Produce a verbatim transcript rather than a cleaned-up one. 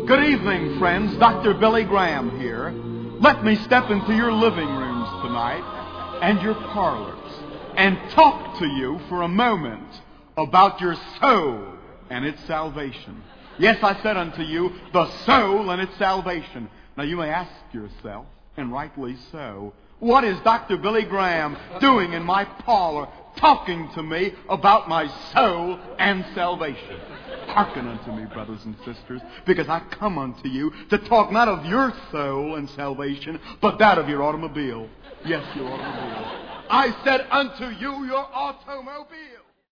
Good evening, friends. Doctor Billy Graham here. Let me step into your living rooms tonight and your parlors and talk to you for a moment about your soul and its salvation. Yes, I said unto you, the soul and its salvation. Now you may ask yourself, and rightly so, what is Doctor Billy Graham doing in my parlor talking to me about my soul and salvation? Hearken unto me, brothers and sisters, because I come unto you to talk not of your soul and salvation, but that of your automobile. Yes, your automobile. I said unto you, your automobile.